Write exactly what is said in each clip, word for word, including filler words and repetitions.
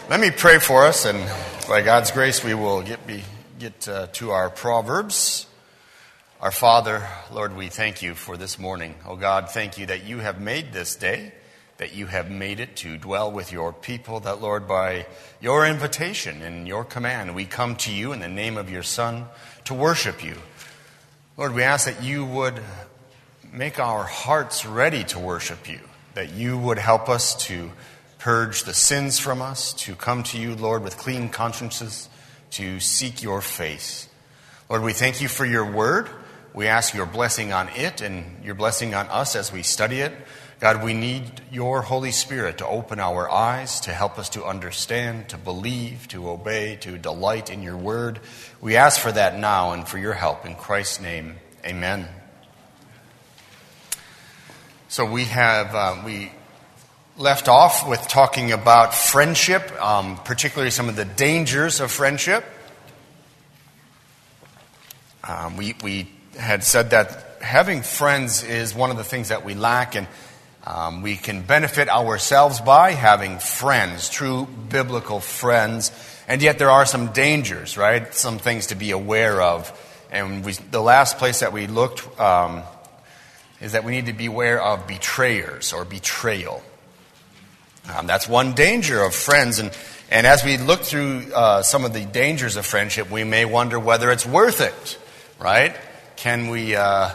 Let me pray for us, and by God's grace, we will get be, get uh, to our Proverbs. Our Father, Lord, we thank you for this morning. Oh God, thank you that you have made this day, that you have made it to dwell with your people, that, Lord, by your invitation and your command, we come to you in the name of your Son to worship you. Lord, we ask that you would make our hearts ready to worship you, that you would help us to purge the sins from us, to come to you, Lord, with clean consciences, to seek your face. Lord, we thank you for your word. We ask your blessing on it and your blessing on us as we study it. God, we need your Holy Spirit to open our eyes, to help us to understand, to believe, to obey, to delight in your word. We ask for that now and for your help. In Christ's name, amen. So we have, uh, we... left off with talking about friendship, um, particularly some of the dangers of friendship. Um, we, we had said that having friends is one of the things that we lack, and um, we can benefit ourselves by having friends, true biblical friends, and yet there are some dangers, right? Some things to be aware of. And we, the last place that we looked um, is that we need to be aware of betrayers or betrayal. Um, that's one danger of friends, and, and as we look through uh, some of the dangers of friendship, we may wonder whether it's worth it, right? Can we uh,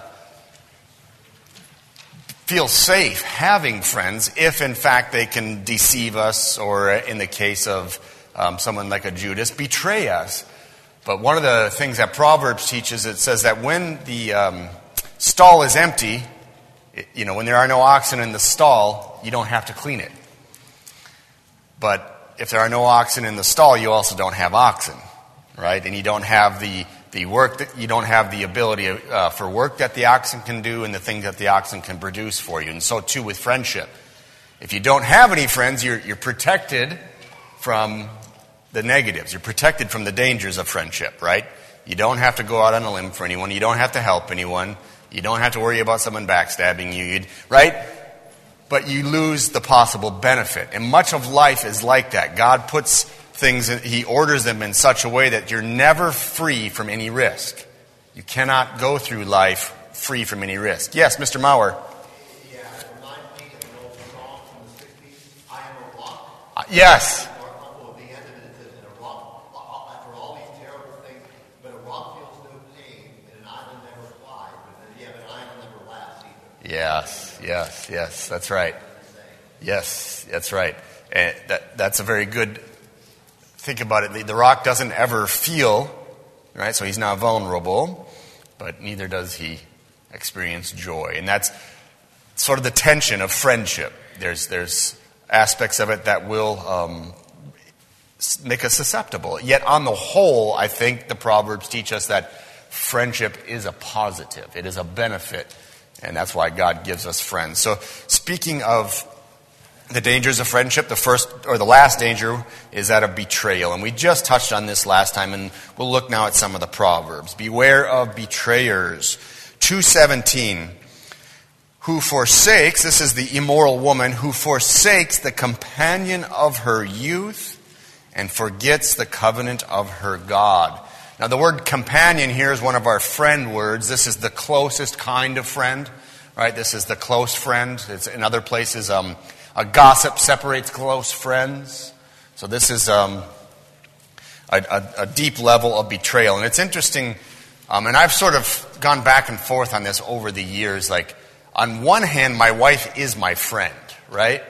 feel safe having friends if, in fact, they can deceive us, or in the case of um, someone like a Judas, betray us? But one of the things that Proverbs teaches, it says that when the um, stall is empty, it, you know, when there are no oxen in the stall, you don't have to clean it. But if there are no oxen in the stall, you also don't have oxen, right? And you don't have the, the work that you don't have the ability uh, for work that the oxen can do and the things that the oxen can produce for you. And so too with friendship. If you don't have any friends, you're you're protected from the negatives. You're protected from the dangers of friendship, right? You don't have to go out on a limb for anyone. You don't have to help anyone. You don't have to worry about someone backstabbing you, You'd, right? But you lose the possible benefit. And much of life is like that. God puts things, he orders them in such a way that you're never free from any risk. You cannot go through life free from any risk. Yes, Mister Maurer. Yeah, it reminds me of an old song from the sixties, I Am a Rock. Uh, yes. Well, the end of it says, in a rock, after all these terrible things, but a rock feels no pain, and an island never flies, but then, yeah, but an island never lasts either. Yes. Yes, yes, that's right. Yes, that's right. And that that's a very good, think about it. The, the rock doesn't ever feel, right? So he's not vulnerable, but neither does he experience joy. And that's sort of the tension of friendship. There's there's aspects of it that will um, make us susceptible. Yet on the whole, I think the Proverbs teach us that friendship is a positive. It is a benefit. And that's why God gives us friends. So speaking of the dangers of friendship, the first or the last danger is that of betrayal. And we just touched on this last time, and we'll look now at some of the Proverbs. Beware of betrayers. two seventeen, who forsakes, this is the immoral woman, who forsakes the companion of her youth and forgets the covenant of her God. Now, the word companion here is one of our friend words. This is the closest kind of friend, right? This is the close friend. It's in other places, um, a gossip separates close friends. So this is um, a, a, a deep level of betrayal. And it's interesting, um, and I've sort of gone back and forth on this over the years. Like, on one hand, my wife is my friend, right?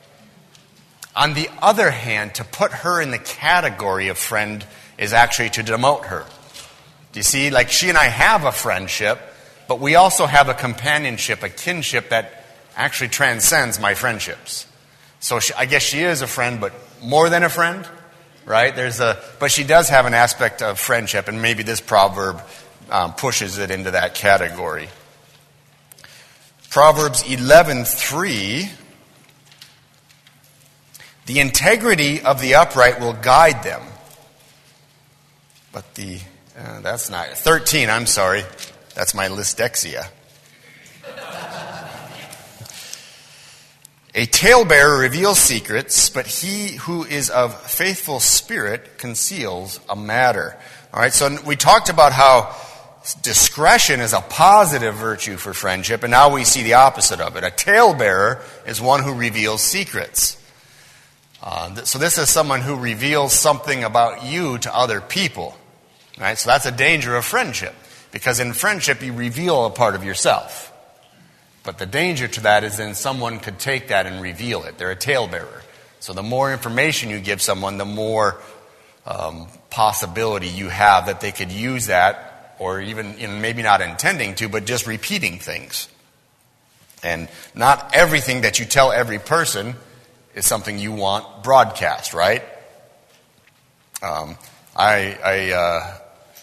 On the other hand, to put her in the category of friend is actually to demote her. Do you see? Like, she and I have a friendship, but we also have a companionship, a kinship that actually transcends my friendships. So she, I guess she is a friend, but more than a friend, right? There's a, but she does have an aspect of friendship, and maybe this proverb um, pushes it into that category. Proverbs eleven three. The integrity of the upright will guide them. But the, uh, that's not, thirteen, I'm sorry. That's my listexia. A talebearer reveals secrets, but he who is of faithful spirit conceals a matter. All right, so we talked about how discretion is a positive virtue for friendship, and now we see the opposite of it. A talebearer is one who reveals secrets. Uh, th- so this is someone who reveals something about you to other people. Right? So that's a danger of friendship, because in friendship you reveal a part of yourself. But the danger to that is then someone could take that and reveal it. They're a talebearer. So the more information you give someone, the more um, possibility you have that they could use that, or even, you know, maybe not intending to, but just repeating things. And not everything that you tell every person is something you want broadcast, right? Um, I, I uh,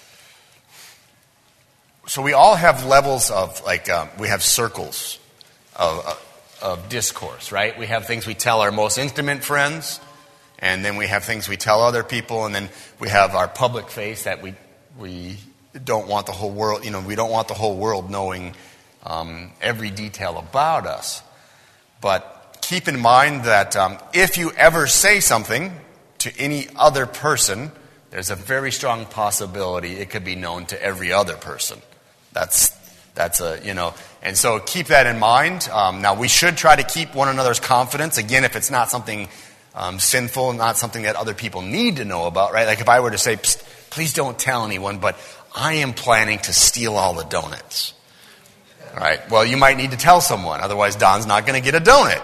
so we all have levels of, like, um, we have circles of, of discourse, right? We have things we tell our most intimate friends, and then we have things we tell other people, and then we have our public face that we we don't want the whole world, you know, we don't want the whole world knowing um, every detail about us. But keep in mind that um, if you ever say something to any other person, there's a very strong possibility it could be known to every other person. That's that's a, you know, and so keep that in mind. Um, now, we should try to keep one another's confidence. Again, if it's not something um, sinful, not something that other people need to know about, right? Like if I were to say, please don't tell anyone, but I am planning to steal all the donuts. All right, well, you might need to tell someone. Otherwise, Don's not going to get a donut.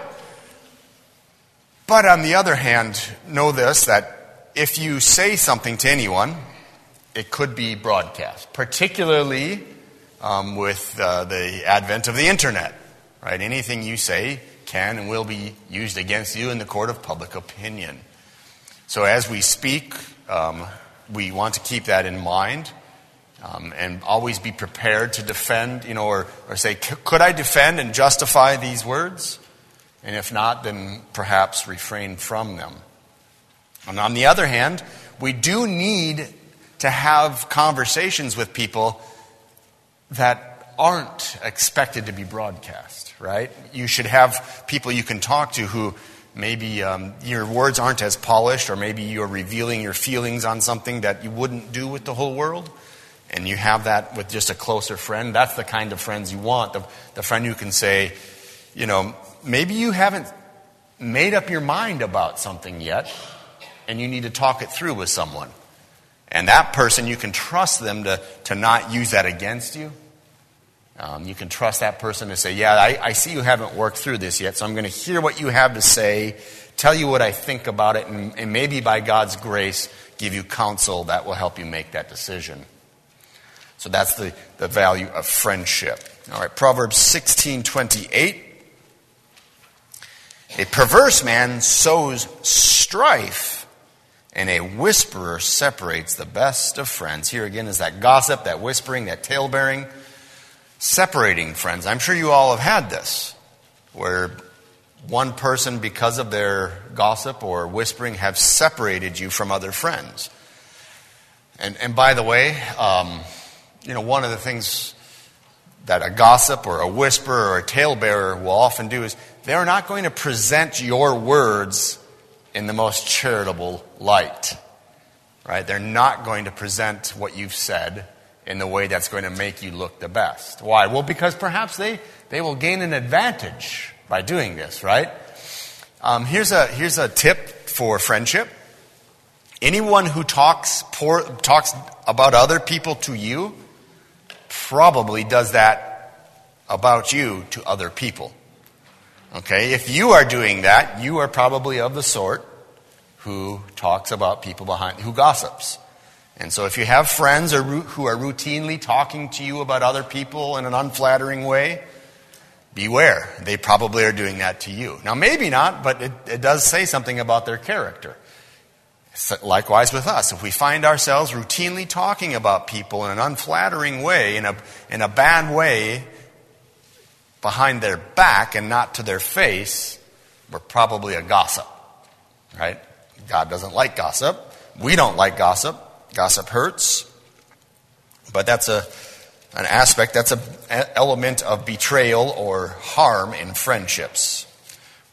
But on the other hand, know this, that if you say something to anyone, it could be broadcast, particularly um, with uh, the advent of the internet. Right? Anything you say can and will be used against you in the court of public opinion. So as we speak, um, we want to keep that in mind. Um, and always be prepared to defend, you know, or, or say, could I defend and justify these words? And if not, then perhaps refrain from them. And on the other hand, we do need to have conversations with people that aren't expected to be broadcast, right? You should have people you can talk to who maybe um, your words aren't as polished, or maybe you're revealing your feelings on something that you wouldn't do with the whole world. And you have that with just a closer friend. That's the kind of friends you want. The, the friend who can say, you know, maybe you haven't made up your mind about something yet, and you need to talk it through with someone. And that person, you can trust them to, to not use that against you. Um, you can trust that person to say, yeah, I, I see you haven't worked through this yet, so I'm going to hear what you have to say, tell you what I think about it, and, and maybe by God's grace, give you counsel that will help you make that decision. So that's the, the value of friendship. All right, Proverbs sixteen twenty-eight. A perverse man sows strife, and a whisperer separates the best of friends. Here again is that gossip, that whispering, that tale-bearing, separating friends. I'm sure you all have had this, where one person, because of their gossip or whispering, have separated you from other friends. And, and by the way, um, you know, one of the things that a gossip or a whisperer or a talebearer will often do is they're not going to present your words in the most charitable light, right? They're not going to present what you've said in the way that's going to make you look the best. Why? Well, because perhaps they, they will gain an advantage by doing this, right? Um, here's a here's a tip for friendship. Anyone who talks poor, talks about other people to you probably does that about you to other people. Okay, if you are doing that, you are probably of the sort who talks about people behind, who gossips. And so if you have friends or who are routinely talking to you about other people in an unflattering way, beware. They probably are doing that to you. Now, maybe not, but it, it does say something about their character. Likewise with us. If we find ourselves routinely talking about people in an unflattering way, in a, in a bad way, behind their back and not to their face, we're probably a gossip. Right? God doesn't like gossip. We don't like gossip. Gossip hurts. But that's a an aspect, that's an element of betrayal or harm in friendships.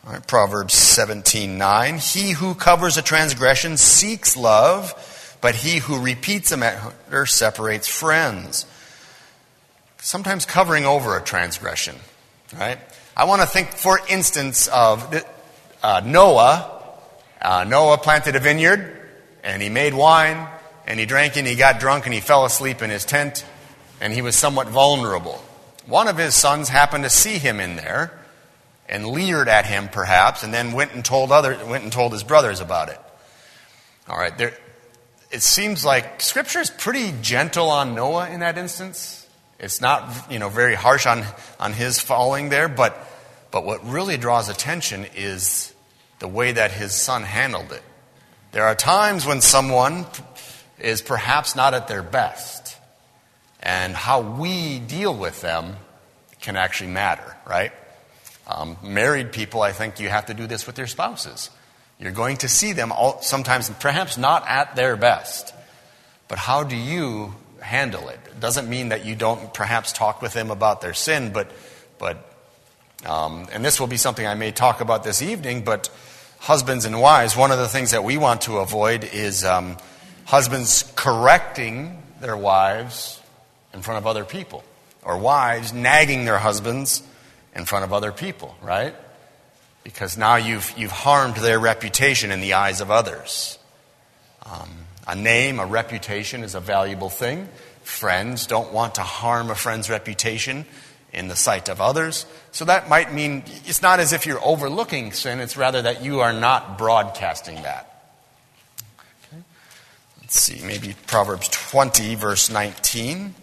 All right, Proverbs seventeen nine. He who covers a transgression seeks love, but he who repeats a matter separates friends. Sometimes covering over a transgression, right? I want to think, for instance, of uh, Noah. Uh, Noah planted a vineyard, and he made wine, and he drank and he got drunk, and he fell asleep in his tent, and he was somewhat vulnerable. One of his sons happened to see him in there, and leered at him, perhaps, and then went and told other went and told his brothers about it. All right, there. It seems like Scripture is pretty gentle on Noah in that instance. It's not, you know, very harsh on on his falling there, but but what really draws attention is the way that his son handled it. There are times when someone is perhaps not at their best, and how we deal with them can actually matter, right? Um, married people, I think you have to do this with your spouses. You're going to see them all, sometimes perhaps not at their best. But how do you handle it? It doesn't mean that you don't perhaps talk with them about their sin, but, but um, and this will be something I may talk about this evening, but husbands and wives, one of the things that we want to avoid is um, husbands correcting their wives in front of other people, or wives nagging their husbands in front of other people, right? Because now you've you've harmed their reputation in the eyes of others. Um, a name, a reputation is a valuable thing. Friends don't want to harm a friend's reputation in the sight of others. So that might mean it's not as if you're overlooking sin, it's rather that you are not broadcasting that. Okay. Let's see, maybe Proverbs twenty, verse nineteen.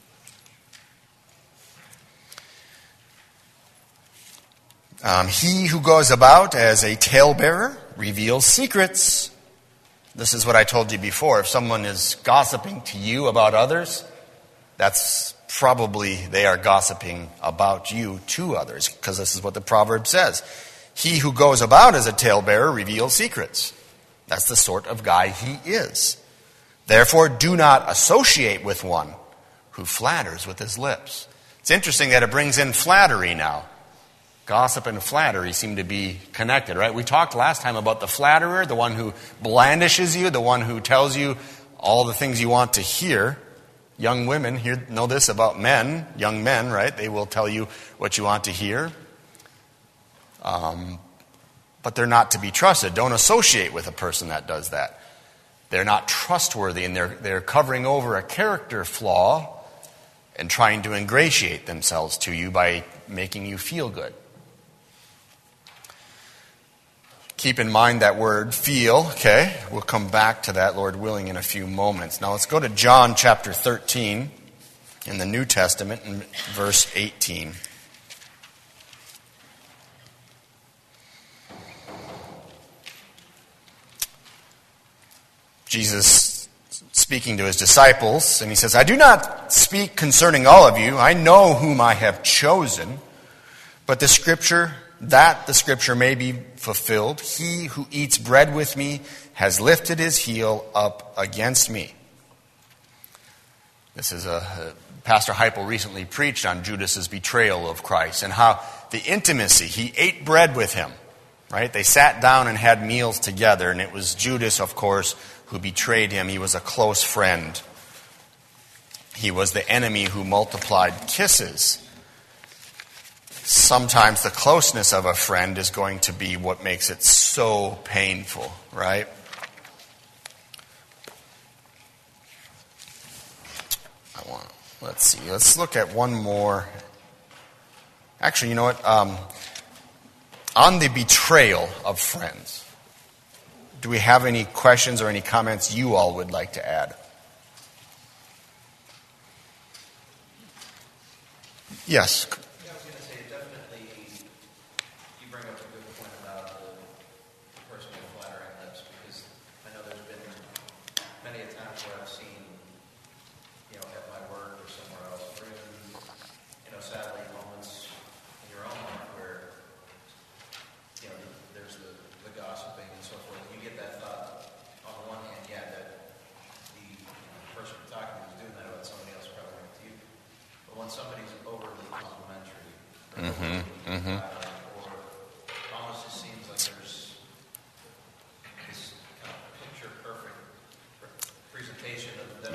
Um, he who goes about as a talebearer reveals secrets. This is what I told you before. If someone is gossiping to you about others, that's probably they are gossiping about you to others, because this is what the proverb says. He who goes about as a talebearer reveals secrets. That's the sort of guy he is. Therefore, do not associate with one who flatters with his lips. It's interesting that it brings in flattery now. Gossip and flattery seem to be connected, right? We talked last time about the flatterer, the one who blandishes you, the one who tells you all the things you want to hear. Young women here know this about men, young men, right? They will tell you what you want to hear. Um, but they're not to be trusted. Don't associate with a person that does that. They're not trustworthy, and they're, they're covering over a character flaw and trying to ingratiate themselves to you by making you feel good. Keep in mind that word, feel, okay? We'll come back to that, Lord willing, in a few moments. Now let's go to John chapter thirteen in the New Testament, in verse eighteen. Jesus speaking to his disciples, and he says, I do not speak concerning all of you. I know whom I have chosen, but the scripture... that the scripture may be fulfilled, he who eats bread with me has lifted his heel up against me. This is a, Pastor Heipel recently preached on Judas's betrayal of Christ and how the intimacy, he ate bread with him, right? They sat down and had meals together, and it was Judas, of course, who betrayed him. He was a close friend. He was the enemy who multiplied kisses. Sometimes the closeness of a friend is going to be what makes it so painful, right? I want. Let's see. Let's look at one more. Actually, you know what? Um, on the betrayal of friends, do we have any questions or any comments you all would like to add? Yes. Somebody's overly complimentary, mm-hmm, mm-hmm. or almost just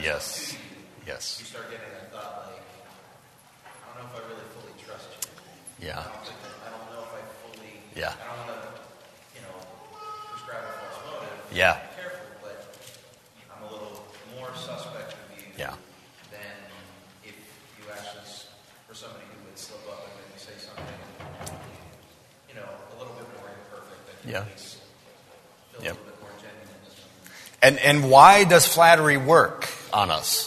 Yes. Yes. You start getting that thought like, I don't know if I really fully trust you. Yeah. I don't, think that, I don't know if I fully, Yeah. I don't want to, you know, prescribe a false motive. Yeah. Be careful, but I'm a little more suspect of you Yeah. than if you actually, s- for somebody who would slip up and maybe say something, you know, a little bit more imperfect, that can Yeah. at least feel Yep. a little bit more genuine. And and why does flattery work on us?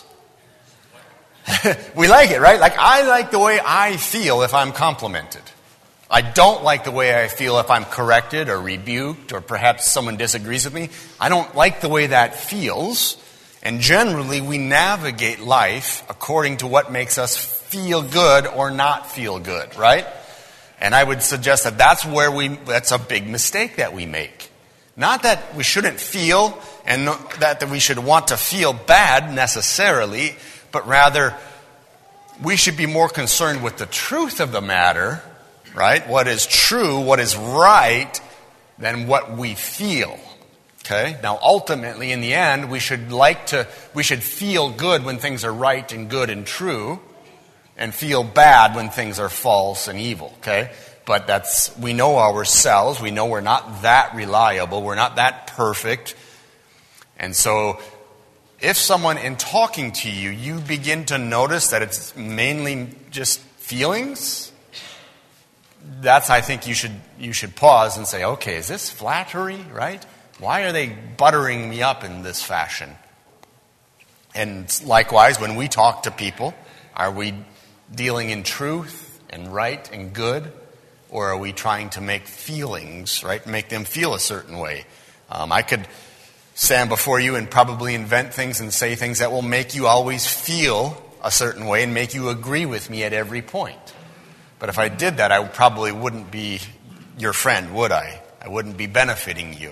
We like it, right? Like, I like the way I feel if I'm complimented. I don't like the way I feel if I'm corrected or rebuked or perhaps someone disagrees with me. I don't like the way that feels. And generally, we navigate life according to what makes us feel good or not feel good, right? And I would suggest that that's where we, that's a big mistake that we make. Not that we shouldn't feel and not that, that we should want to feel bad necessarily, but rather we should be more concerned with the truth of the matter, right? What is true, what is right, than what we feel. Okay? Now ultimately, in the end, we should like to, we should feel good when things are right and good and true, and feel bad when things are false and evil. Okay? But that's, we know ourselves, we know we're not that reliable, we're not that perfect. And so, if someone in talking to you, you begin to notice that it's mainly just feelings, that's, I think you should, you should pause and say, okay, is this flattery, right? Why are they buttering me up in this fashion? And likewise, when we talk to people, are we dealing in truth and right and good? Or are we trying to make feelings, right, make them feel a certain way? Um, I could stand before you and probably invent things and say things that will make you always feel a certain way and make you agree with me at every point. But if I did that, I probably wouldn't be your friend, would I? I wouldn't be benefiting you.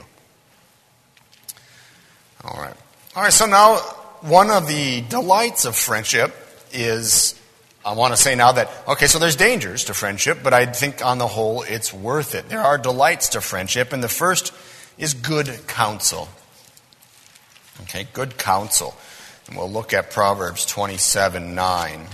All right. All right, so now one of the delights of friendship is, I want to say now that, okay, so there's dangers to friendship, but I think on the whole it's worth it. There are delights to friendship, and the first is good counsel. Okay, good counsel. And we'll look at Proverbs twenty-seven nine.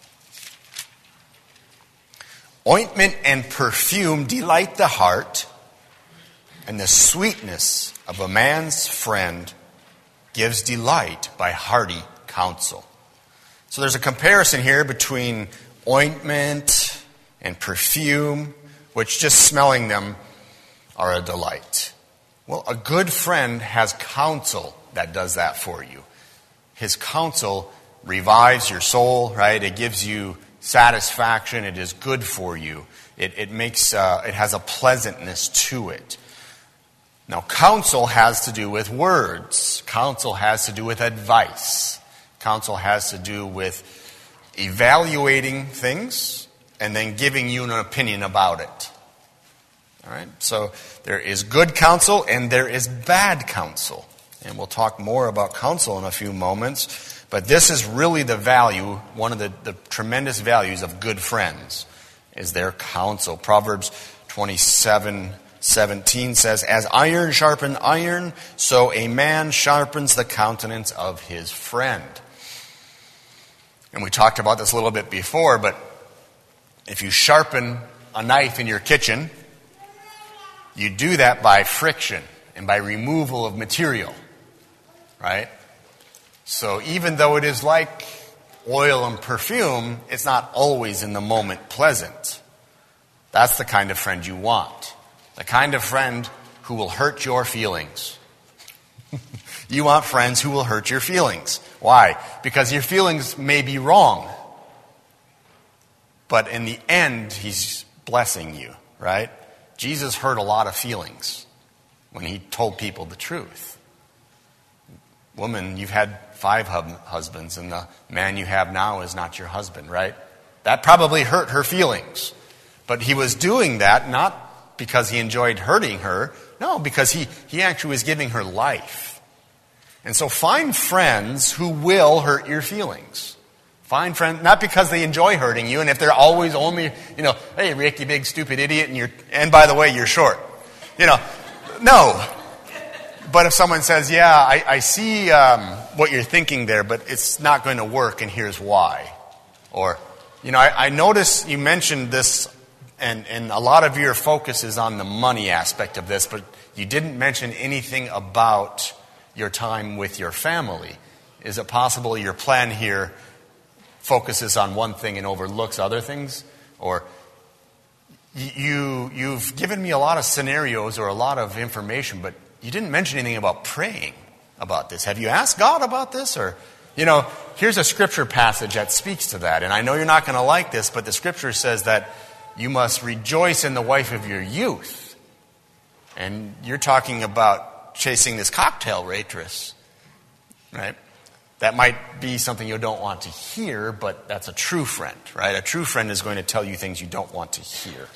Ointment and perfume delight the heart, and the sweetness of a man's friend gives delight by hearty counsel. So there's a comparison here between ointment and perfume, which just smelling them are a delight. Well, a good friend has counsel that does that for you. His counsel revives your soul, right? It gives you satisfaction. It is good for you. It, it makes, uh, it has a pleasantness to it. Now, counsel has to do with words. Counsel has to do with advice. Counsel has to do with evaluating things and then giving you an opinion about it. All right? So there is good counsel and there is bad counsel. And we'll talk more about counsel in a few moments. But this is really the value, one of the, the tremendous values of good friends, is their counsel. Proverbs twenty-seven seventeen says, as iron sharpens iron, so a man sharpens the countenance of his friend. And we talked about this a little bit before, but if you sharpen a knife in your kitchen, you do that by friction and by removal of material, right? So even though it is like oil and perfume, it's not always in the moment pleasant. That's the kind of friend you want. The kind of friend who will hurt your feelings. You want friends who will hurt your feelings. Why? Because your feelings may be wrong. But in the end, he's blessing you, right? Jesus hurt a lot of feelings when he told people the truth. Woman, you've had five hub- husbands, and the man you have now is not your husband, right? That probably hurt her feelings. But he was doing that not because he enjoyed hurting her. No, because he, he actually was giving her life. And so find friends who will hurt your feelings. Find friends, not because they enjoy hurting you, and if they're always only, you know, hey, Rick, you big stupid idiot, and you're, and by the way, you're short. You know, no. but if someone says, yeah, I, I see um, what you're thinking there, but it's not going to work, and here's why. Or, you know, I, I notice you mentioned this, and, and a lot of your focus is on the money aspect of this, but you didn't mention anything about your time with your family. Is it possible your plan here focuses on one thing and overlooks other things? Or you, you've given me a lot of scenarios or a lot of information, but you didn't mention anything about praying about this. Have you asked God about this? Or, you know, here's a scripture passage that speaks to that. And I know you're not going to like this, but the scripture says that you must rejoice in the wife of your youth. And you're talking about chasing this cocktail waitress, right? That might be something you don't want to hear, but that's a true friend, right? A true friend is going to tell you things you don't want to hear.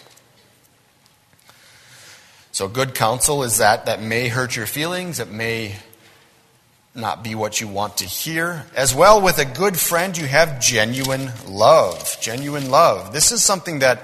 So good counsel is that that may hurt your feelings. It may not be what you want to hear. As well, with a good friend, you have genuine love. Genuine love. This is something that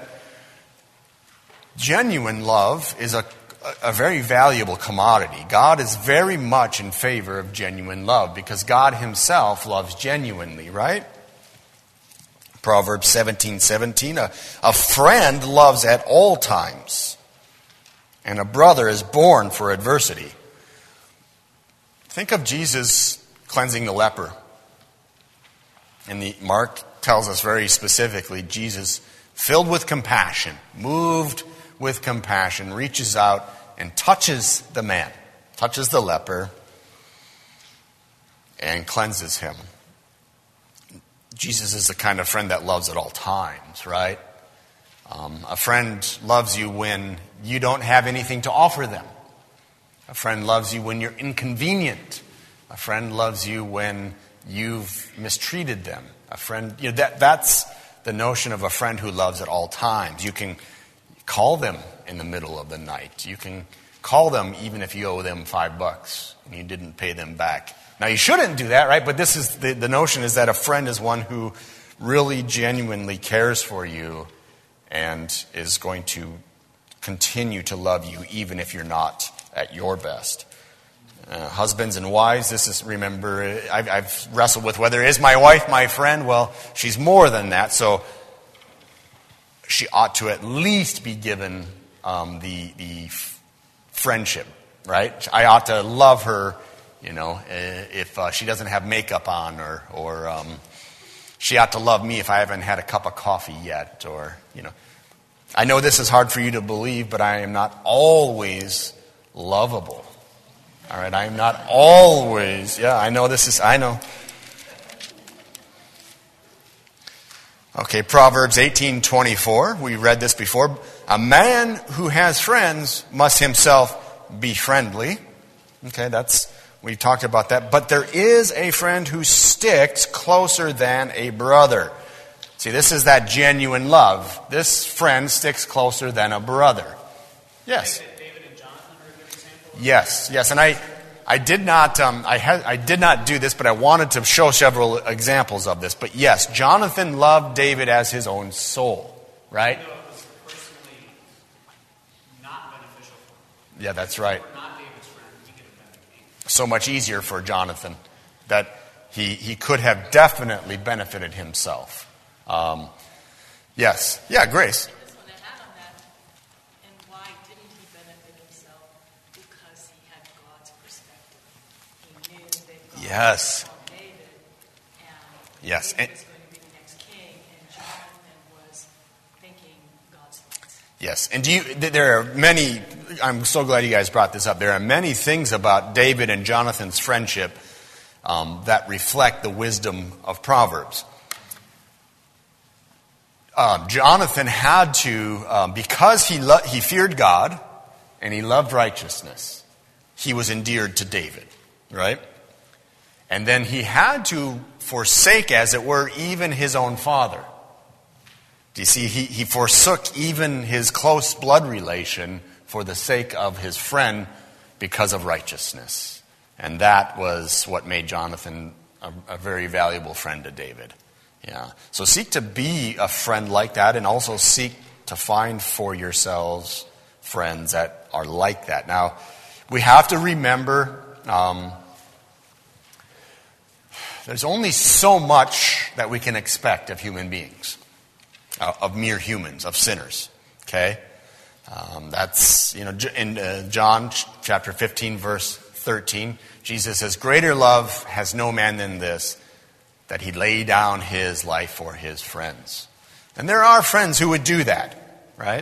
genuine love is a, a very valuable commodity. God is very much in favor of genuine love because God himself loves genuinely, right? Proverbs seventeen seventeen, a, a friend loves at all times, and a brother is born for adversity. Think of Jesus cleansing the leper. And the, Mark tells us very specifically, Jesus, filled with compassion, moved with compassion, reaches out and touches the man, touches the leper, and cleanses him. Jesus is the kind of friend that loves at all times, right? Um, a friend loves you when you don't have anything to offer them. A friend loves you when you're inconvenient. A friend loves you when you've mistreated them. A friend, you know, that that's the notion of a friend who loves at all times. You can call them in the middle of the night. You can call them even if you owe them five bucks and you didn't pay them back. Now you shouldn't do that, right? But this is the, the notion is that a friend is one who really genuinely cares for you and is going to continue to love you even if you're not at your best. Uh, husbands and wives, this is, remember, I've, I've wrestled with whether is my wife my friend? Well, she's more than that, so she ought to at least be given um, the, the f- friendship, right? I ought to love her, you know, if uh, she doesn't have makeup on, or, or um, she ought to love me if I haven't had a cup of coffee yet, or, you know. I know this is hard for you to believe, but I am not always lovable. All right, I am not always, yeah, I know this is, I know. Okay, Proverbs eighteen twenty-four, we read this before. A man who has friends must himself be friendly. Okay, that's, we talked about that. But there is a friend who sticks closer than a brother. See, this is that genuine love. This friend sticks closer than a brother. Yes. David and Jonathan are a good example. Yes, yes, and I, I did not, um, I had, I did not do this, but I wanted to show several examples of this. But yes, Jonathan loved David as his own soul, right? Even though it was personally not beneficial for him. Yeah, that's right. If he were not David's friend, he could have been king. So much easier for Jonathan that he he could have definitely benefited himself. Um, yes, yeah, Grace. This one I had on that. And why didn't he benefit himself? Because he had God's perspective. He knew that God Yes. called David, and Yes, David and- was going to be the next king, and Jonathan was thinking God's thoughts. Yes, and do you? th- There are many. I'm so glad you guys brought this up. There are many things about David and Jonathan's friendship um, that reflect the wisdom of Proverbs. Um, Jonathan had to, um, because he lo- he feared God and he loved righteousness, he was endeared to David, right? And then he had to forsake, as it were, even his own father. Do you see? He, he forsook even his close blood relation for the sake of his friend because of righteousness. And that was what made Jonathan a, a very valuable friend to David. Yeah. So seek to be a friend like that, and also seek to find for yourselves friends that are like that. Now, We have to remember um, there's only so much that we can expect of human beings, uh, of mere humans, of sinners. Okay? Um, that's, you know, in uh, John chapter fifteen, verse thirteen, Jesus says, "Greater love has no man than this, that he lay down his life for his friends." And there are friends who would do that, right?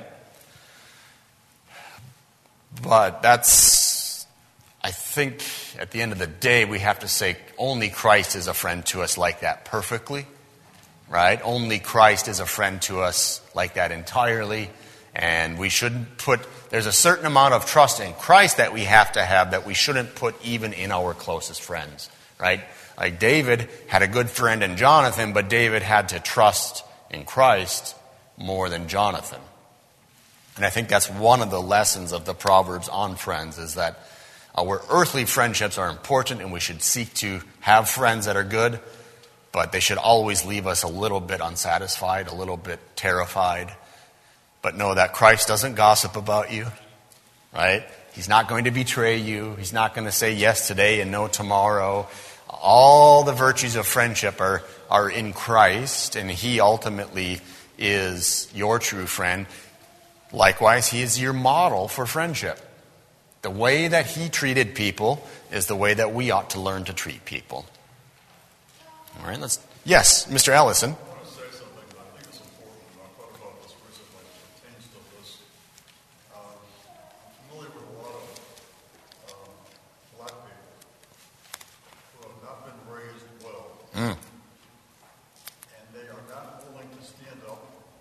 But that's, I think, at the end of the day, we have to say only Christ is a friend to us like that perfectly, right? Only Christ is a friend to us like that entirely. And we shouldn't put, there's a certain amount of trust in Christ that we have to have that we shouldn't put even in our closest friends, right? Like David had a good friend in Jonathan, but David had to trust in Christ more than Jonathan. And I think that's one of the lessons of the Proverbs on friends, is that our earthly friendships are important and we should seek to have friends that are good, but they should always leave us a little bit unsatisfied, a little bit terrified. But know that Christ doesn't gossip about you, right? He's not going to betray you. He's not going to say yes today and no tomorrow. All the virtues of friendship are, are in Christ, and He ultimately is your true friend. Likewise, He is your model for friendship. The way that He treated people is the way that we ought to learn to treat people. All right, let's... Yes, Mister Ellison. Mm. And they are not willing to stand up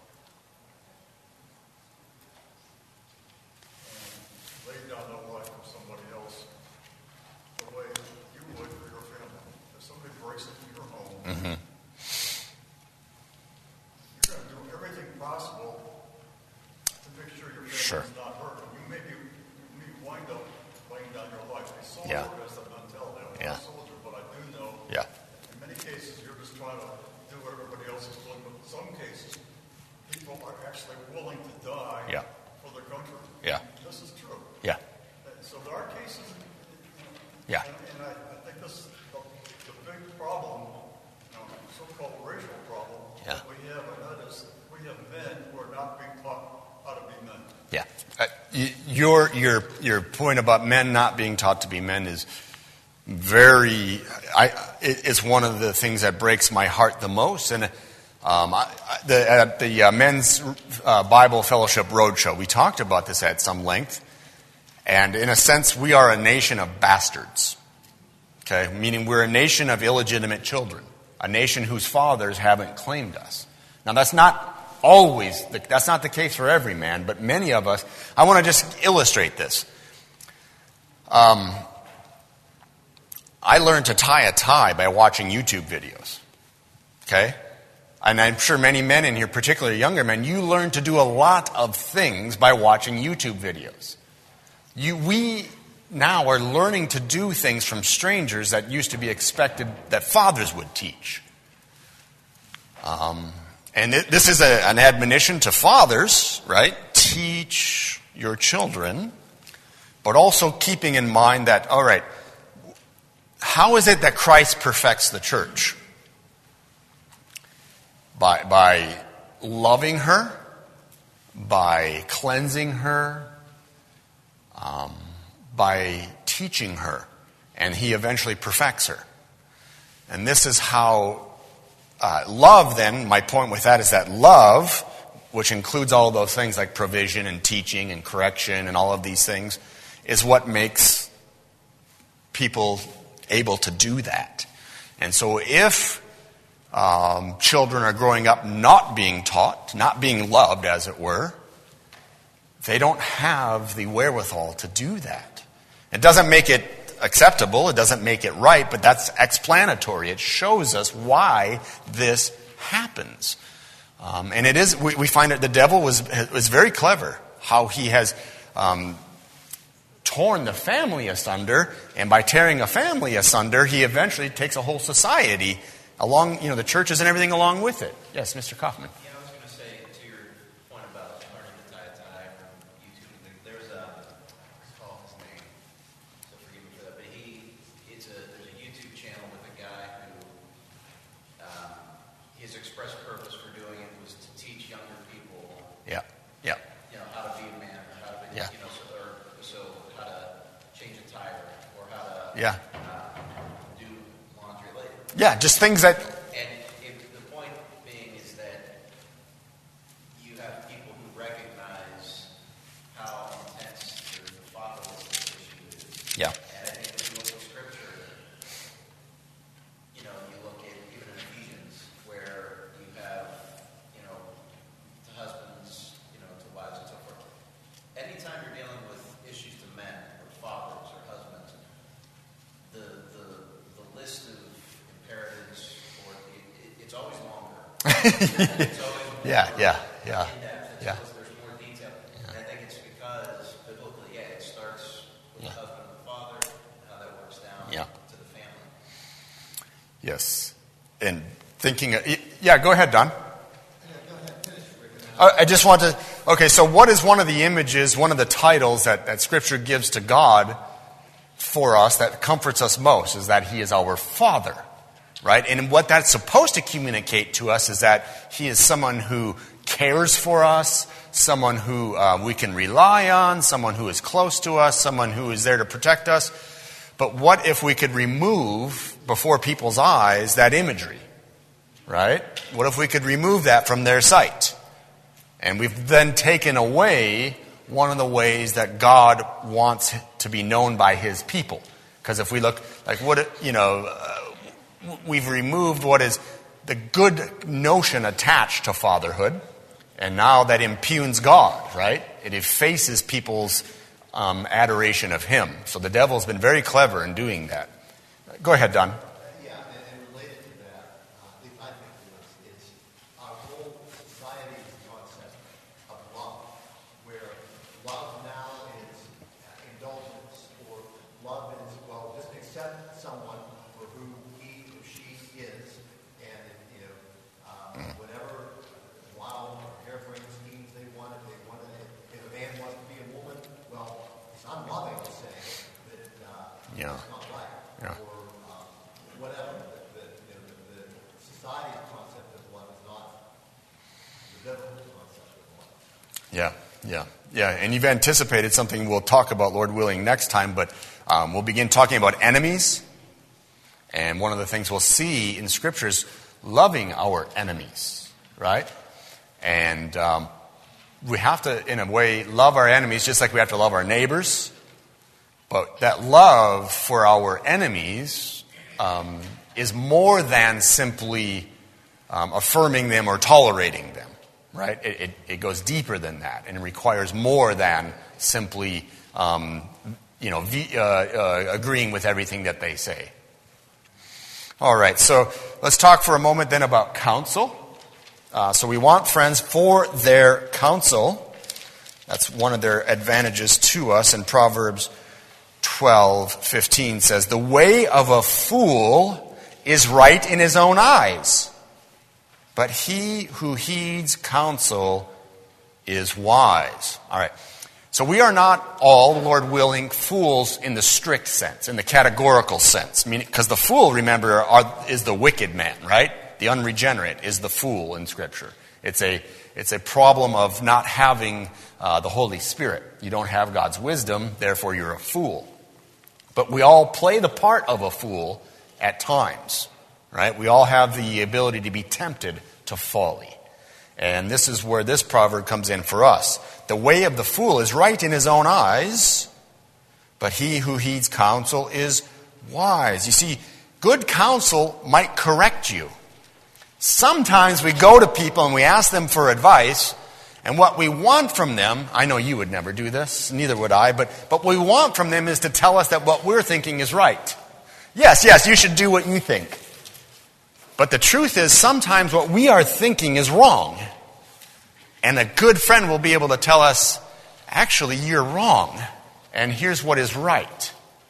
and lay down their life for somebody else the way you would for your family. If somebody breaks into your home, Mm-hmm. you're going to do everything possible to make sure your family Sure. is not hurt. And you may be, you may wind up laying down your life. A soldier Yeah. has that mentality. I'm Yeah. not a soldier, but I do know. Yeah. In many cases, you're just trying to do what everybody else is doing, but in some cases, people are actually willing to die Yeah. for their country. Yeah. This is true. Yeah. And so there are cases, Yeah. and, and I, I think this the, the big problem, you know, so-called racial problem Yeah. that we have, and that is we have men who are not being taught how to be men. Yeah. Uh, y- your your your point about men not being taught to be men is very. I it, it's one of the things that breaks my heart the most. And um, I, I- the, at the uh, Men's uh, Bible Fellowship Roadshow, we talked about this at some length. And in a sense, we are a nation of bastards. Okay, meaning we're a nation of illegitimate children, a nation whose fathers haven't claimed us. Now, that's not always, the, that's not the case for every man, but many of us. I want to just illustrate this. Um, I learned to tie a tie by watching YouTube videos. Okay? And I'm sure many men in here, particularly younger men, you learn to do a lot of things by watching YouTube videos. You, we now are learning to do things from strangers that used to be expected that fathers would teach. Um, and it, this is a, an admonition to fathers, right? Teach your children, but also keeping in mind that, all right, how is it that Christ perfects the church? By, by loving her, by cleansing her, um, by teaching her, and he eventually perfects her. And this is how uh, love, then, my point with that is that love, which includes all of those things like provision and teaching and correction and all of these things, is what makes people able to do that. And so if um, children are growing up not being taught, not being loved, as it were, they don't have the wherewithal to do that. It doesn't make it acceptable, it doesn't make it right, but that's explanatory. It shows us why this happens. Um, and it is, we, we find that the devil was, was very clever, how he has um, torn the family asunder, and by tearing a family asunder, he eventually takes a whole society along, you know, the churches and everything along with it. Yes, Mister Kaufman. Yeah, I was going to say to your point about learning to tie a tie from YouTube, there's a, what's called his name? his express purpose for doing it was to teach younger people, Yeah. Yeah. you know, how to be a man, or how to be, Yeah. you know, so, or, so how to change a tire, or how to Yeah. uh, do laundry later. Yeah, just things that, And if the point being is that you have people who recognize how intense the fatherless issue is. yeah. And I think if you look at Scripture, you know, you look at even in Ephesians, where you have, you know, to husbands, you know, to wives and so forth. Anytime you're dealing with issues to men, or fathers, or husbands, the the, the list of imperatives, or it, it, it's always longer. It's always more Yeah, yeah, yeah, in-depth. It's yeah. always- there's more detail. And I think it's because, biblically, yeah, it starts with Yeah. the husband and the father, and how that works down Yeah. to the family. Yes. And thinking, yeah, go ahead, Don. Uh, I just want to, okay, so what is one of the images, one of the titles that, that Scripture gives to God for us that comforts us most is that He is our Father, right? And what that's supposed to communicate to us is that He is someone who cares for us, someone who uh, we can rely on, someone who is close to us, someone who is there to protect us. But what if we could remove before people's eyes that imagery, right? What if we could remove that from their sight? And we've then taken away one of the ways that God wants to be known by His people. Because if we look, like what, you know, uh, we've removed what is the good notion attached to fatherhood. And now that impugns God, right? It effaces people's um, adoration of Him. So the devil's been very clever in doing that. Go ahead, Don. Yeah, and, and related to that, uh, at least I think to us, it's our whole society's concept of love, where love now is indulgence, or love is, well, just accept someone for who he or she is, and, you know, uh, whatever wild or harebrained schemes they wanted, they wanted, if a man wants to be a woman, well, it's unloving to say that uh, Yeah. it's not right. Yeah. Or uh, whatever. The, the, you know, the, the society's concept of love is not the biblical concept of love. Yeah, yeah, yeah. And you've anticipated something we'll talk about, Lord willing, next time. But um, we'll begin talking about enemies. And one of the things we'll see in Scripture is loving our enemies, right? And um, we have to, in a way, love our enemies just like we have to love our neighbors. But that love for our enemies um, is more than simply um, affirming them or tolerating them, right? It, it, it goes deeper than that, and it requires more than simply, um, you know, v- uh, uh, agreeing with everything that they say. All right, so let's talk for a moment then about counsel. Uh, so we want friends for their counsel. That's one of their advantages to us. In Proverbs twelve fifteen says, "The way of a fool is right in his own eyes, but he who heeds counsel is wise." All right. So we are not all, Lord willing, fools in the strict sense, in the categorical sense. Because the fool, remember, are, is the wicked man, right? The unregenerate is the fool in Scripture. It's a it's a problem of not having uh, the Holy Spirit. You don't have God's wisdom, therefore you're a fool. But we all play the part of a fool at times, right? We all have the ability to be tempted to folly. And this is where this proverb comes in for us. The way of the fool is right in his own eyes, but he who heeds counsel is wise. You see, good counsel might correct you. Sometimes we go to people and we ask them for advice, and what we want from them, I know you would never do this, neither would I, but, but what we want from them is to tell us that what we're thinking is right. Yes, yes, you should do what you think. But the truth is, sometimes what we are thinking is wrong. And a good friend will be able to tell us, actually, you're wrong. And here's what is right.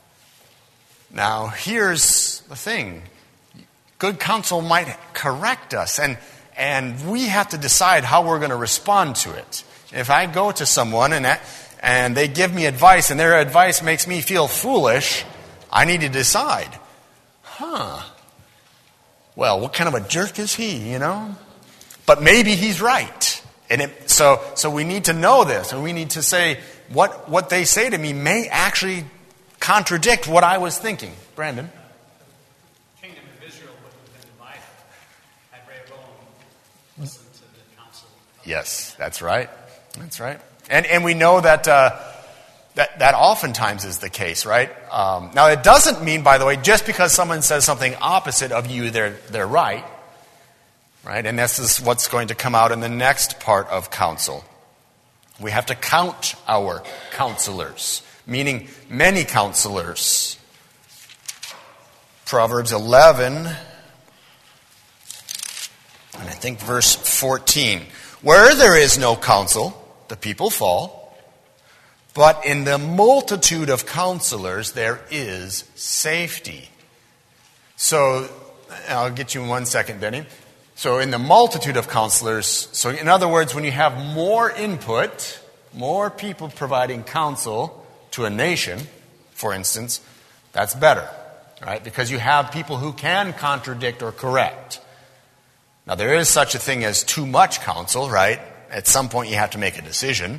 Now, here's the thing. Good counsel might correct us. And, and we have to decide how we're going to respond to it. If I go to someone and, and they give me advice and their advice makes me feel foolish, I need to decide, huh, well, what kind of a jerk is he, you know? But maybe he's right. And it, so, so we need to know this, and we need to say, what, what they say to me may actually contradict what I was thinking. Brandon? The kingdom of Israel would have been divided had Rehoboam listened to the counsel. Yes, that's right. That's right. And and we know that uh, that that oftentimes is the case, right? Um, now, it doesn't mean, by the way, just because someone says something opposite of you, they're they're right, right? And this is what's going to come out in the next part of counsel. We have to count our counselors, meaning many counselors. Proverbs eleven, and I think verse fourteen. Where there is no counsel, the people fall, but in the multitude of counselors there is safety. So, I'll get you in one second, Benny. So in the multitude of counselors, so in other words, when you have more input, more people providing counsel to a nation, for instance, that's better, right? Because you have people who can contradict or correct. Now, there is such a thing as too much counsel, right? At some point you have to make a decision.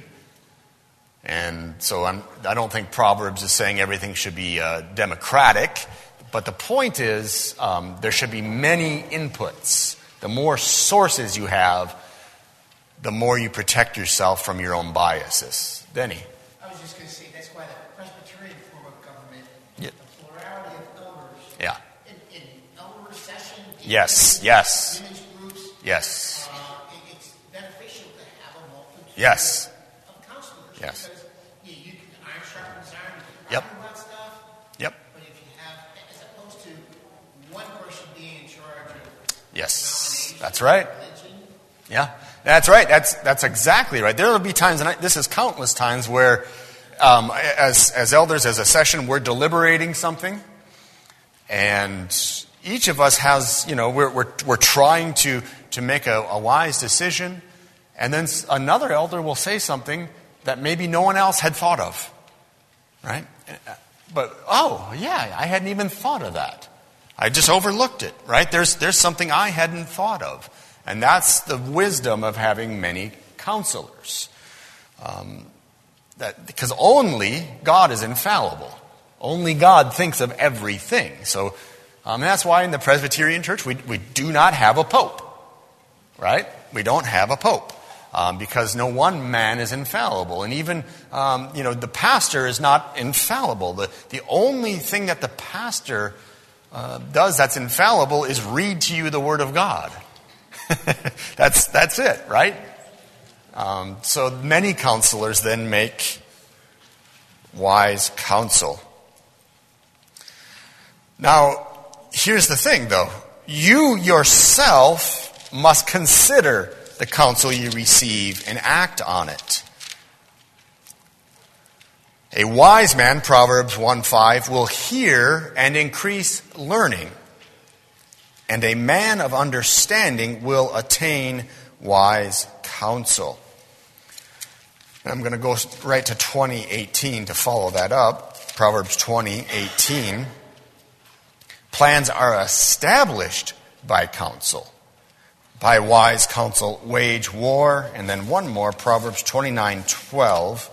And so I'm, I don't think Proverbs is saying everything should be uh, democratic. But the point is um, there should be many inputs. The more sources you have, the more you protect yourself from your own biases. Denny? I was just going to say, that's why the Presbyterian form of government, Yeah. the plurality of elders, Yeah. in, in elder recession, Yes, yes. women's groups, Yes. uh, it, it's beneficial to have a multitude Yes. of counselors. Yes. Because you, you can iron sharpens iron, you can Yep. argue about stuff, Yep. but if you have, as opposed to one person being in charge of Yes. denomination, That's right. religion, Yeah, that's right. That's that's exactly right. There will be times, and I, this is countless times, where um, as as elders, as a session, we're deliberating something, and each of us has, you know, we're we're we're trying to to make a, a wise decision, and then another elder will say something that maybe no one else had thought of, right? But oh yeah, I hadn't even thought of that. I just overlooked it, right? There's there's something I hadn't thought of. And that's the wisdom of having many counselors. Um, that, because only God is infallible. Only God thinks of everything. So um, that's why in the Presbyterian Church we, we do not have a pope. Right? We don't have a pope. Um, because no one man is infallible. And even, um, you know, the pastor is not infallible. The, the only thing that the pastor uh, does that's infallible is read to you the Word of God. that's that's it, right? Um, so many counselors then make wise counsel. Now, here's the thing, though. You yourself must consider the counsel you receive and act on it. A wise man, Proverbs one five, will hear and increase learning. And a man of understanding will attain wise counsel. I'm going to go right to twenty eighteen to follow that up. Proverbs twenty eighteen. Plans are established by counsel. By wise counsel wage war. And then one more, Proverbs twenty-nine twelve.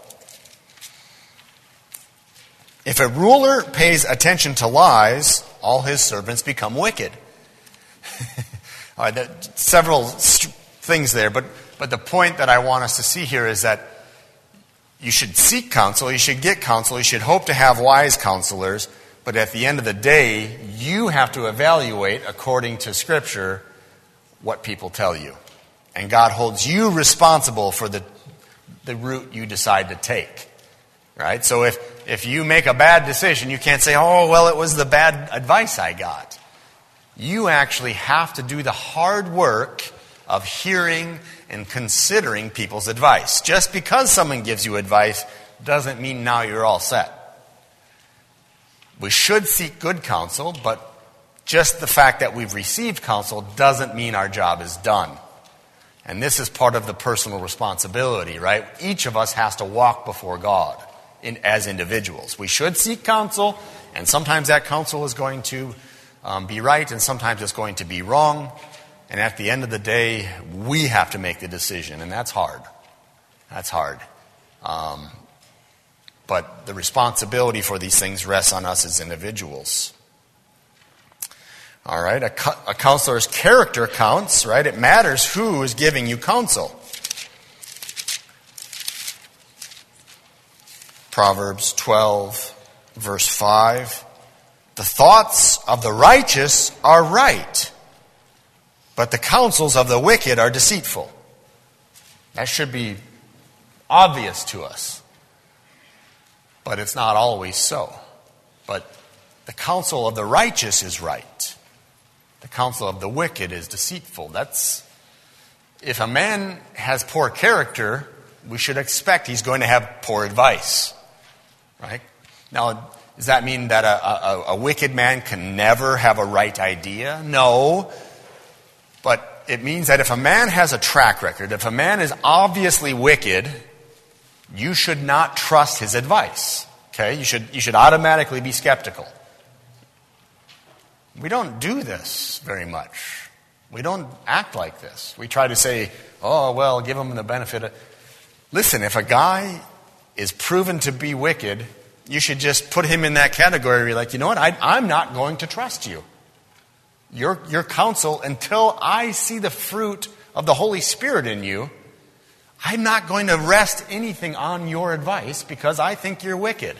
If a ruler pays attention to lies, all his servants become wicked. All right, there are several st- things there, but, but the point that I want us to see here is that you should seek counsel, you should get counsel, you should hope to have wise counselors, but at the end of the day, you have to evaluate, according to Scripture, what people tell you. And God holds you responsible for the, the route you decide to take. Right? So if, if you make a bad decision, you can't say, oh, well, it was the bad advice I got. You actually have to do the hard work of hearing and considering people's advice. Just because someone gives you advice doesn't mean now you're all set. We should seek good counsel, but just the fact that we've received counsel doesn't mean our job is done. And this is part of the personal responsibility, right? Each of us has to walk before God in, as individuals. We should seek counsel, and sometimes that counsel is going to um, be right, and sometimes it's going to be wrong. And at the end of the day, we have to make the decision, and that's hard. That's hard. Um, but the responsibility for these things rests on us as individuals. All right, a, a counselor's character counts, right? It matters who is giving you counsel. Proverbs twelve, verse five. The thoughts of the righteous are right, but the counsels of the wicked are deceitful. That should be obvious to us. But it's not always so. But the counsel of the righteous is right. The counsel of the wicked is deceitful. That's, if a man has poor character, we should expect he's going to have poor advice. Right? Now, does that mean that a, a, a wicked man can never have a right idea? No. But it means that if a man has a track record, if a man is obviously wicked, you should not trust his advice. Okay? You should, you should automatically be skeptical. We don't do this very much. We don't act like this. We try to say, oh, well, give him the benefit of... Listen, if a guy is proven to be wicked, you should just put him in that category where you're like, you know what, I, I'm not going to trust you. Your, your counsel, until I see the fruit of the Holy Spirit in you, I'm not going to rest anything on your advice because I think you're wicked.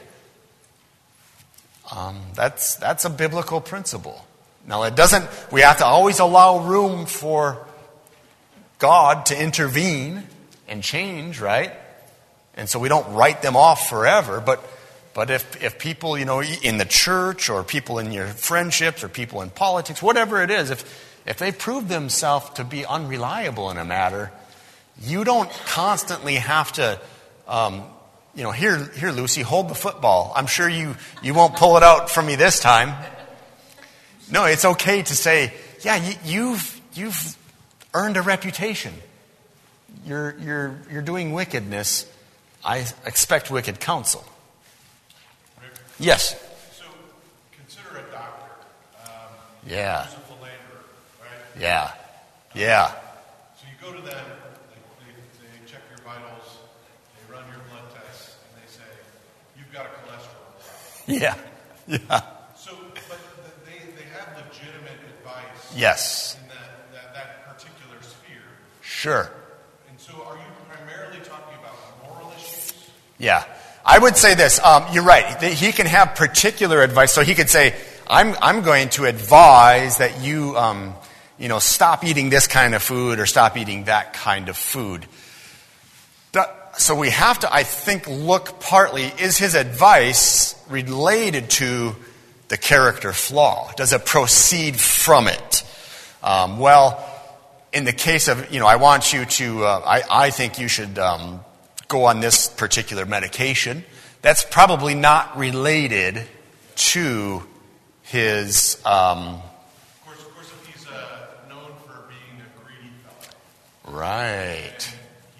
Um, that's that's a biblical principle. Now, it doesn't. We have to always allow room for God to intervene and change, right? And so we don't write them off forever. But but if if people, you know, in the church or people in your friendships or people in politics, whatever it is, if if they prove themselves to be unreliable in a matter, you don't constantly have to. Um, You know, here, here, Lucy, hold the football. I'm sure you, you won't pull it out from me this time. No, it's okay to say, yeah, you, you've you've earned a reputation. You're you're you're doing wickedness. I expect wicked counsel. Rick? Yes. So consider a doctor. Um, Yeah. Who's a philanderer, right? Yeah. Yeah. So you go to them. They, they, they check your vitals. They run your blood tests, and they say, you've got a cholesterol problem. Yeah. Yeah. So, but they, they have legitimate advice Yes. in that, that, that particular sphere. Sure. And so are you primarily talking about moral issues? Yeah. I would say this. Um, you're right. He can have particular advice. So he could say, I'm I'm going to advise that you, um, you know, stop eating this kind of food or stop eating that kind of food. So we have to, I think, look partly, is his advice related to the character flaw? Does it proceed from it? Um, well, in the case of, you know, I want you to, uh, I, I think you should um, go on this particular medication. That's probably not related to his... Um, of, course, of course, if he's uh, known for being a greedy fellow. Right. And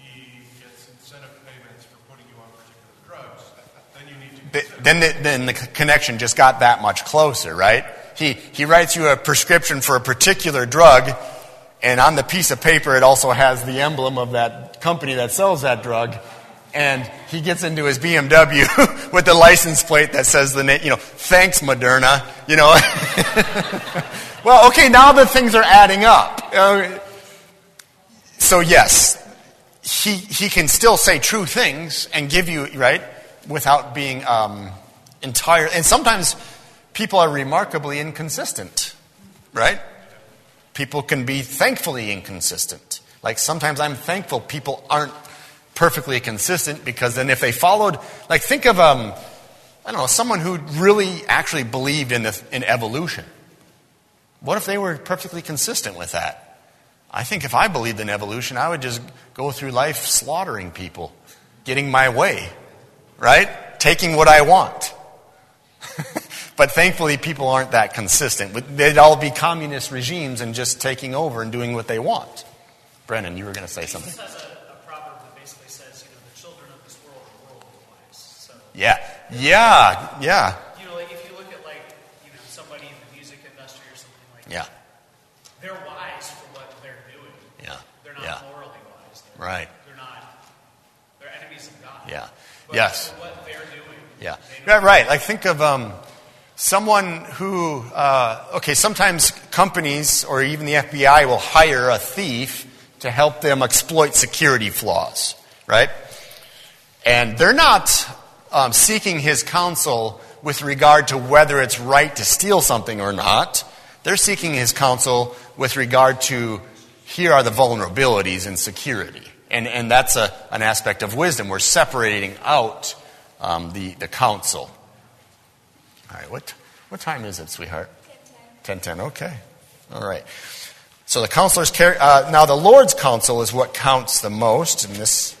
Then the, then the connection just got that much closer, right? He he writes you a prescription for a particular drug, and on the piece of paper it also has the emblem of that company that sells that drug, and he gets into his B M W with the license plate that says the name, you know, thanks Moderna, you know. Well, okay, now the things are adding up. Uh, so yes, he he can still say true things and give you, right? Without being um, entire. And sometimes people are remarkably inconsistent, right? People can be thankfully inconsistent. Like sometimes I'm thankful people aren't perfectly consistent, because then if they followed, like think of, um, I don't know, someone who really actually believed in, the, in evolution. What if they were perfectly consistent with that? I think if I believed in evolution, I would just go through life slaughtering people, getting my way. Right? Taking what I want. But thankfully, people aren't that consistent. They'd all be communist regimes and just taking over and doing what they want. Brennan, you were going to say something. Jesus has a, a proverb that basically says, you know, the children of this world are worldly wise. So, Yeah. Yeah. Yeah. you know, like if you look at like, you know, somebody in the music industry or Yeah. They're wise for what they're doing. Yeah. They're not Yeah. morally wise. They're, Right. They're not. They're enemies of God. Yeah. But Yes. for what they're doing. Yeah. they know- Yeah, right. Like think of um, someone who, uh, okay, sometimes companies or even the F B I will hire a thief to help them exploit security flaws, right? And they're not um, seeking his counsel with regard to whether it's right to steal something or not. They're seeking his counsel with regard to here are the vulnerabilities in security. And, and that's a, an aspect of wisdom. We're separating out um, the, the counsel. All right, what, what time is it, sweetheart? ten ten, okay. All right. So the counselors carry, uh, now the Lord's counsel is what counts the most in this.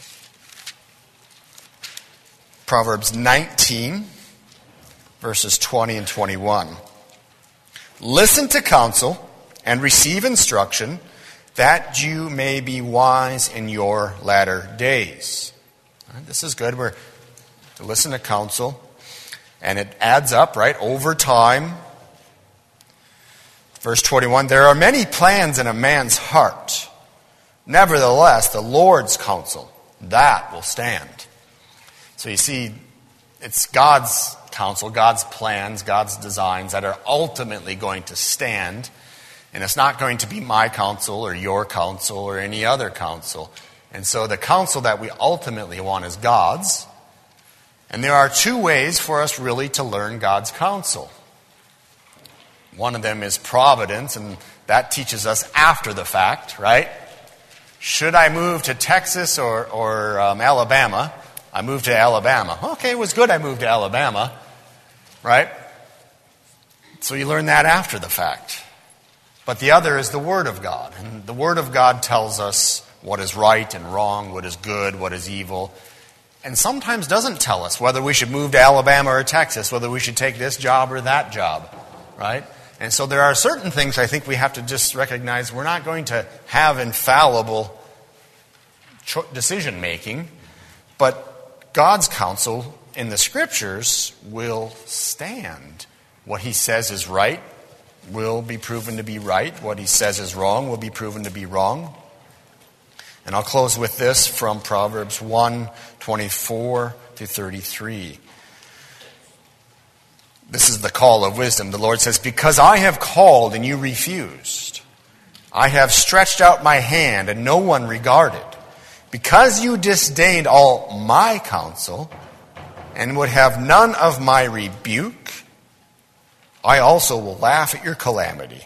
Proverbs nineteen, verses twenty and twenty-one. Listen to counsel and receive instruction, that you may be wise in your latter days. All right, this is good. We're to listen to counsel, and it adds up, right, over time. Verse twenty-one, there are many plans in a man's heart. Nevertheless, the Lord's counsel, that will stand. So you see, it's God's counsel, God's plans, God's designs that are ultimately going to stand. And it's not going to be my counsel or your counsel or any other counsel. And so the counsel that we ultimately want is God's. And there are two ways for us really to learn God's counsel. One of them is providence, and that teaches us after the fact, right? Should I move to Texas or, or um, Alabama? I moved to Alabama. Okay, it was good I moved to Alabama, right? So you learn that after the fact. But the other is the Word of God. And the Word of God tells us what is right and wrong, what is good, what is evil. And sometimes doesn't tell us whether we should move to Alabama or Texas, whether we should take this job or that job, right? And so there are certain things I think we have to just recognize we're not going to have infallible cho- decision making, but God's counsel in the Scriptures will stand. What He says is right will be proven to be right. What He says is wrong will be proven to be wrong. And I'll close with this from Proverbs one, twenty-four to thirty-three. This is the call of wisdom. The Lord says, because I have called and you refused. I have stretched out my hand and no one regarded. Because you disdained all my counsel and would have none of my rebuke, I also will laugh at your calamity.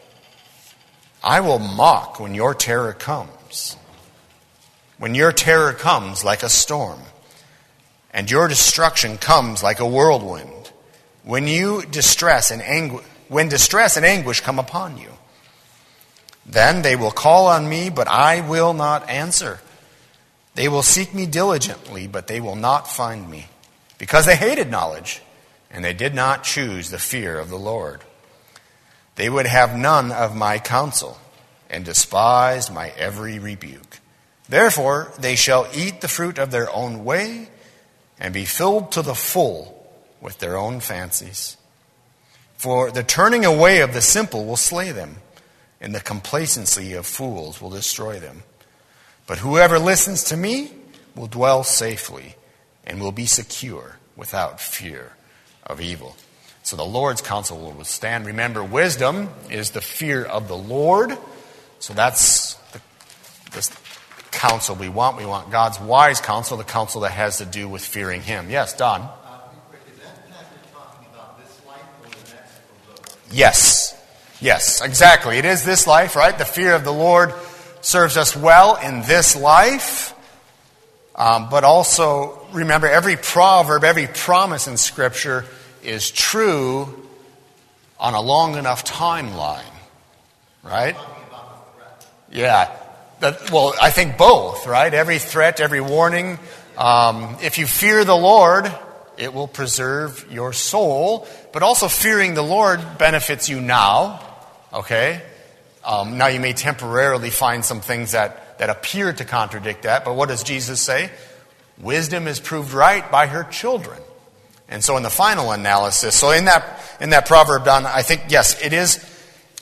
I will mock when your terror comes. When your terror comes like a storm, and your destruction comes like a whirlwind. When you distress and angu- when distress and anguish come upon you, then they will call on me, but I will not answer. They will seek me diligently, but they will not find me, because they hated knowledge, and they did not choose the fear of the Lord. They would have none of my counsel, and despised my every rebuke. Therefore they shall eat the fruit of their own way, and be filled to the full with their own fancies. For the turning away of the simple will slay them, and the complacency of fools will destroy them. But whoever listens to me will dwell safely, and will be secure without fear of evil. So the Lord's counsel will withstand. Remember, wisdom is the fear of the Lord. So that's the, the counsel we want. We want God's wise counsel, the counsel that has to do with fearing Him. Yes, Don? Uh, is that passage talking about this life or the next or both? Yes. Yes, exactly. It is this life, right? The fear of the Lord serves us well in this life. Um, but also, remember, every proverb, every promise in Scripture is true on a long enough timeline. Right? Yeah. That, well, I think both, right? Every threat, every warning. Um, if you fear the Lord, it will preserve your soul. But also fearing the Lord benefits you now. Okay? Um, now you may temporarily find some things that, that appear to contradict that. But what does Jesus say? Wisdom is proved right by her children. And so in the final analysis, so in that in that proverb, Don, I think, yes, it is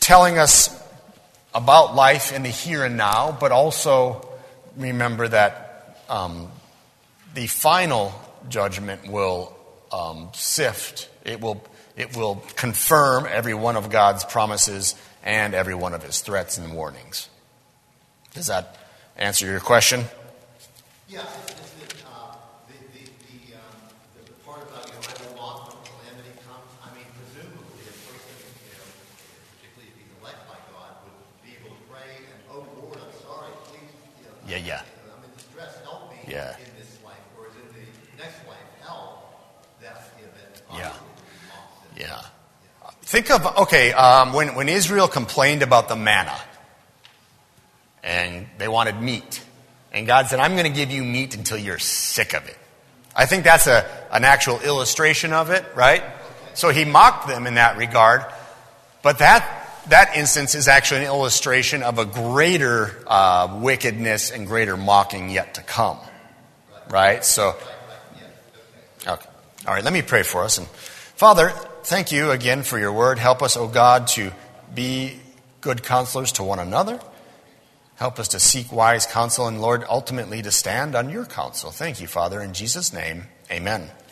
telling us about life in the here and now, but also remember that um, the final judgment will um, sift. It will, it will confirm every one of God's promises and every one of his threats and warnings. Does that answer your question? Yeah, it's, it's the, uh, the, the, the, um, the, the part about, you know, I will not when calamity comes. I mean, presumably a person, you know, particularly if he's elect by God, would be able to pray and, oh Lord, I'm sorry, please, you know, Yeah, yeah. I'm in distress, help me Yeah. in this life, whereas in the next life, hell, that's the event. Yeah. Obviously, Yeah. Think of, okay, um, when, when Israel complained about the manna, and they wanted meat, and God said, I'm going to give you meat until you're sick of it. I think that's a, an actual illustration of it, right? So he mocked them in that regard, but that, that instance is actually an illustration of a greater uh, wickedness and greater mocking yet to come, right? So, okay. All right, let me pray for us. And Father, thank you again for your word. Help us, O God, to be good counselors to one another. Help us to seek wise counsel, and Lord, ultimately to stand on your counsel. Thank you, Father. In Jesus' name, amen.